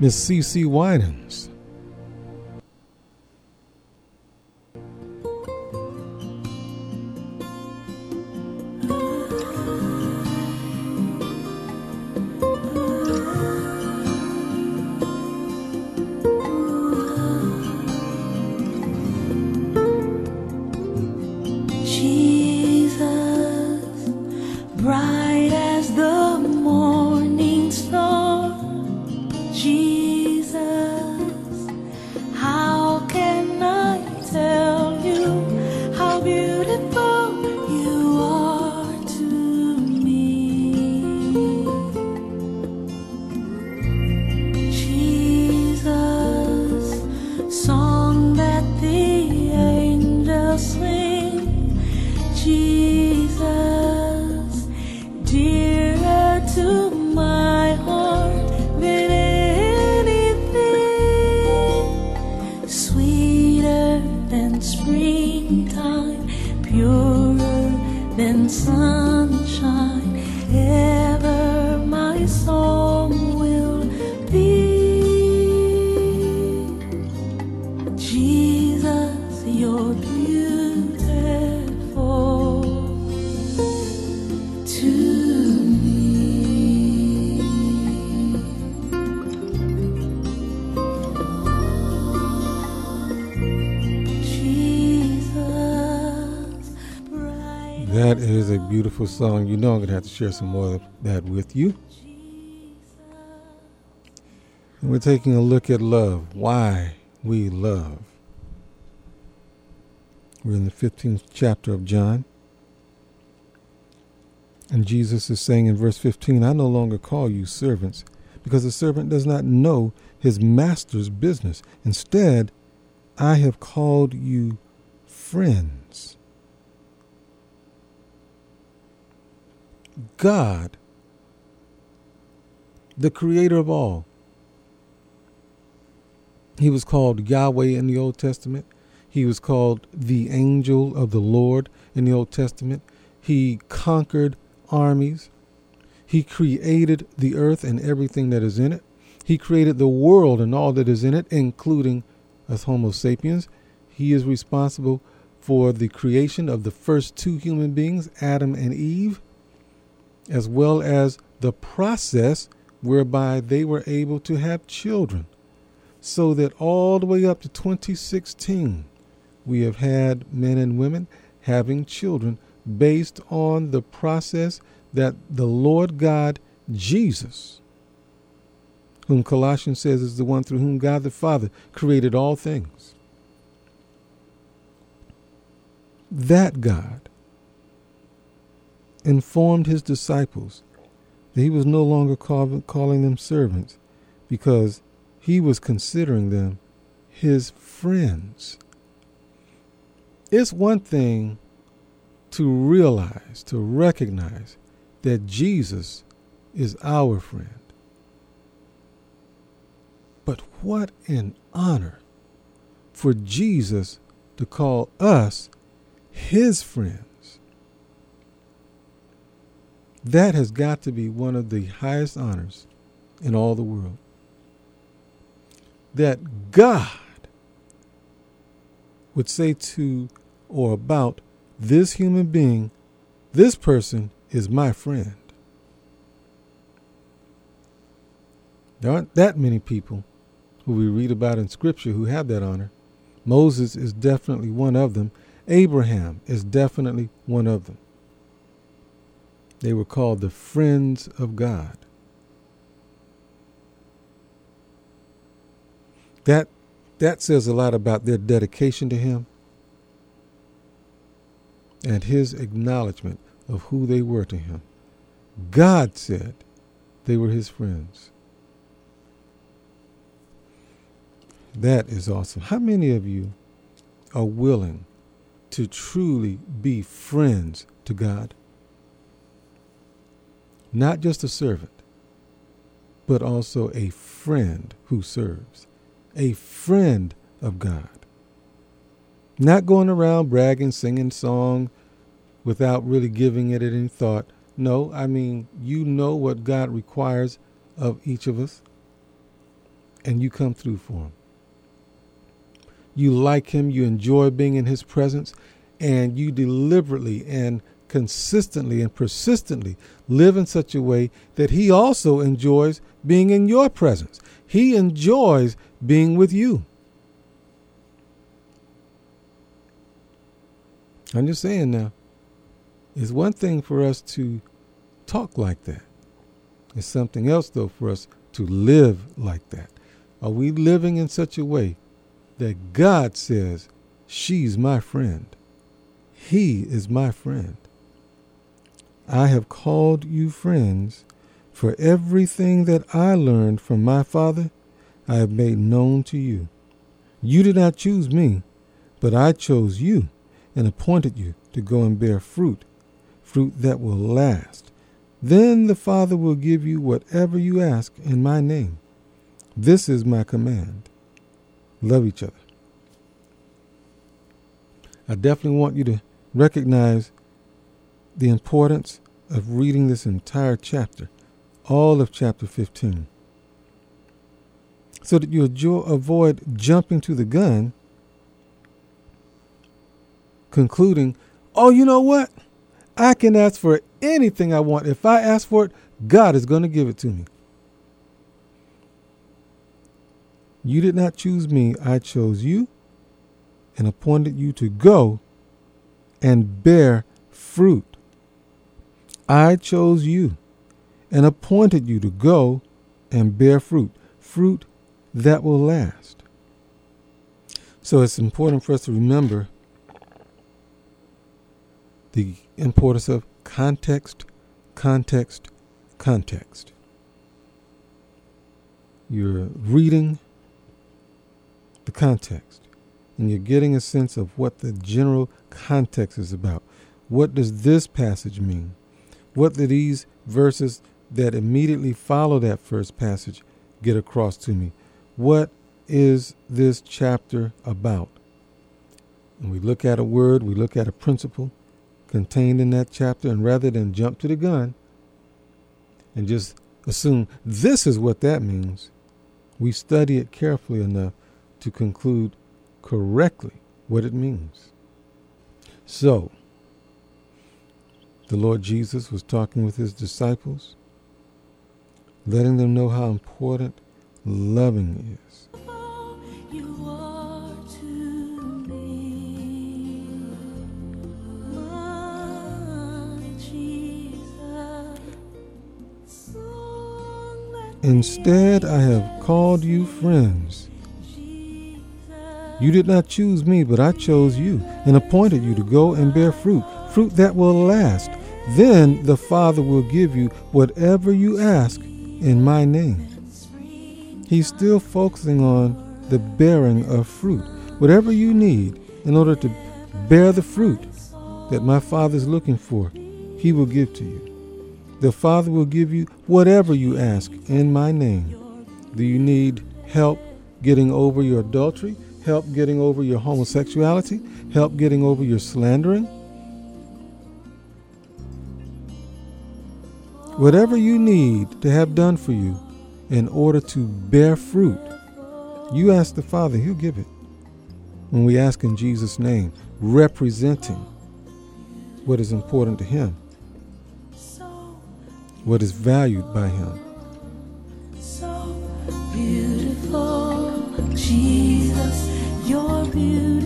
Miss C.C. Winans. That is a beautiful song. You know I'm going to have to share some more of that with you. And we're taking a look at love, why we love. We're in the 15th chapter of John. And Jesus is saying in verse 15, I no longer call you servants, because the servant does not know his master's business. Instead, I have called you friends. God, the creator of all. He was called Yahweh in the Old Testament. He was called the angel of the Lord in the Old Testament. He conquered armies. He created the earth and everything that is in it. He created the world and all that is in it, including us Homo sapiens. He is responsible for the creation of the first two human beings, Adam and Eve, as well as the process whereby they were able to have children. So that all the way up to 2016, we have had men and women having children based on the process that the Lord God, Jesus, whom Colossians says is the one through whom God the Father created all things. That God informed his disciples that he was no longer calling them servants, because he was considering them his friends. It's one thing to realize, to recognize that Jesus is our friend. But what an honor for Jesus to call us his friends. That has got to be one of the highest honors in all the world. That God would say to or about this human being, this person is my friend. There aren't that many people who we read about in Scripture who have that honor. Moses is definitely one of them. Abraham is definitely one of them. They were called the friends of God. That says a lot about their dedication to him and his acknowledgement of who they were to him. God said they were his friends. That is awesome. How many of you are willing to truly be friends to God? Not just a servant, but also a friend who serves. A friend of God. Not going around bragging, singing song without really giving it any thought. No, I mean, you know what God requires of each of us. and you come through for him. You like him, you enjoy being in his presence, and you deliberately and consistently and persistently live in such a way that he also enjoys being in your presence. He enjoys being with you. I'm just saying now, it's one thing for us to talk like that. It's something else, though, for us to live like that. Are we living in such a way that God says, she's my friend? He is my friend. I have called you friends, for everything that I learned from my Father, I have made known to you. You did not choose me, but I chose you and appointed you to go and bear fruit, fruit that will last. Then the Father will give you whatever you ask in my name. This is my command. Love each other. I definitely want you to recognize the importance of reading this entire chapter, all of chapter 15, so that you avoid jumping to the gun, concluding, oh, you know what? I can ask for anything I want. If I ask for it, God is going to give it to me. You did not choose me. I chose you and appointed you to go and bear fruit. I chose you and appointed you to go and bear fruit, fruit that will last. So it's important for us to remember the importance of context, context, context. You're reading the context, and you're getting a sense of what the general context is about. What does this passage mean? What do these verses that immediately follow that first passage get across to me? What is this chapter about? And we look at a word, we look at a principle contained in that chapter, and rather than jump to the gun and just assume this is what that means, we study it carefully enough to conclude correctly what it means. So, the Lord Jesus was talking with his disciples, letting them know how important loving is. You are to me, my Jesus. Instead, I have called you friends. You did not choose me, but I chose you and appointed you to go and bear fruit, fruit that will last. Then the Father will give you whatever you ask in my name. He's still focusing on the bearing of fruit. Whatever you need in order to bear the fruit that my Father is looking for, he will give to you. The Father will give you whatever you ask in my name. Do you need help getting over your adultery? Help getting over your homosexuality? Help getting over your slandering? Whatever you need to have done for you in order to bear fruit, you ask the Father, he'll give it. When we ask in Jesus' name, representing what is important to him, what is valued by him. So beautiful, Jesus, you're beautiful.